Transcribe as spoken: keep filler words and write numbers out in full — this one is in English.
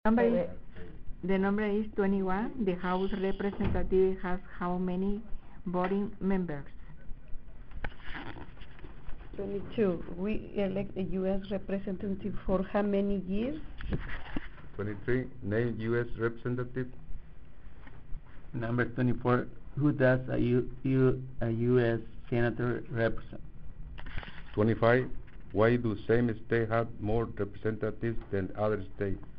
Number is, the number is twenty-one. The House representative has how many voting members? twenty-two. We elect a U S representative for how many years? twenty-three. Name U S representative. Number twenty-four. Who does a, U, U, a U S senator represent? twenty-five. Why do some states have more representatives than other states?